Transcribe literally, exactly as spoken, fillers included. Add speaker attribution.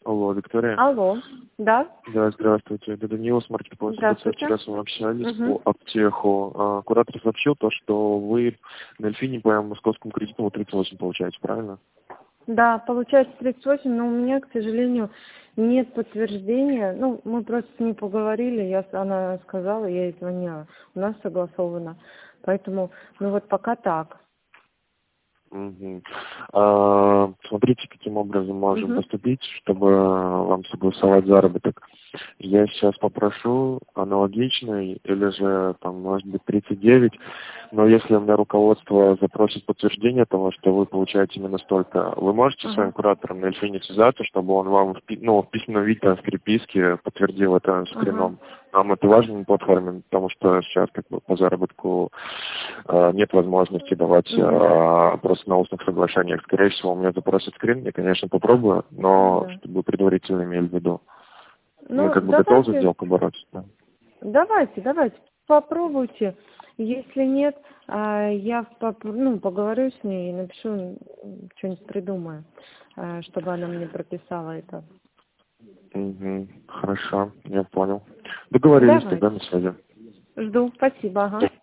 Speaker 1: Алло, Виктория.
Speaker 2: Алло, да?
Speaker 1: Да, здравствуйте. Это Данила с маркетплейса.
Speaker 2: Здравствуйте.
Speaker 1: Вчера с вами общались
Speaker 2: Угу.
Speaker 1: по аптеху. А, Куратор сообщил то, что вы на Эльфине по московскому кредитному тридцать восемь получаете, правильно?
Speaker 2: Да, получается тридцать восемь, но у меня, к сожалению, нет подтверждения. Ну, мы просто с ней поговорили, я, она сказала, я ей звонила. У нас согласовано. Поэтому, ну вот пока так.
Speaker 1: Мгм. А, смотрите, каким образом можем
Speaker 2: Угу.
Speaker 1: поступить, чтобы вам согласовать заработок. Я сейчас попрошу аналогичный, или же, там, может быть, тридцать девять, но если у меня руководство запросит подтверждение того, что вы получаете именно столько, вы можете с своим
Speaker 2: Ага.
Speaker 1: куратором на Эльфине связаться, чтобы он вам в, пи- ну, в письменном виде, в переписке подтвердил это
Speaker 2: Ага.
Speaker 1: скрином. Нам это важно на платформе, потому что сейчас как бы по заработку э, нет возможности давать
Speaker 2: Угу.
Speaker 1: э, просто на устных соглашениях. Скорее всего, у меня запросит скрин, я, конечно, попробую,
Speaker 2: Ну
Speaker 1: но
Speaker 2: да.
Speaker 1: чтобы предварительно имели в виду. Вы
Speaker 2: Ну,
Speaker 1: как бы готовы за
Speaker 2: давайте,
Speaker 1: сделку бороться? Да?
Speaker 2: давайте, давайте, попробуйте. Если нет, а, я поп- ну, поговорю с ней и напишу, м, что-нибудь придумаю, а, чтобы она мне прописала это.
Speaker 1: Мгм. Хорошо, я понял. Договорились,
Speaker 2: Давайте.
Speaker 1: тогда на связи.
Speaker 2: Жду. Спасибо. Ага.